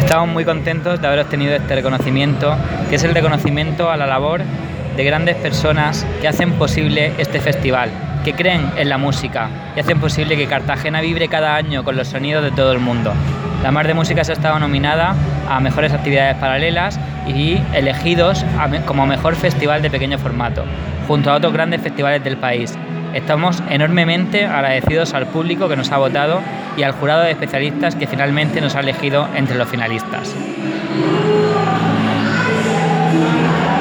Estamos muy contentos de haber obtenido este reconocimiento, que es el reconocimiento a la labor de grandes personas que hacen posible este festival, que creen en la música y hacen posible que Cartagena vibre cada año con los sonidos de todo el mundo. La Mar de Música ha estado nominada a Mejores Actividades Paralelas y elegidos como Mejor Festival de Pequeño Formato, junto a otros grandes festivales del país. Estamos enormemente agradecidos al público que nos ha votado y al jurado de especialistas que finalmente nos ha elegido entre los finalistas.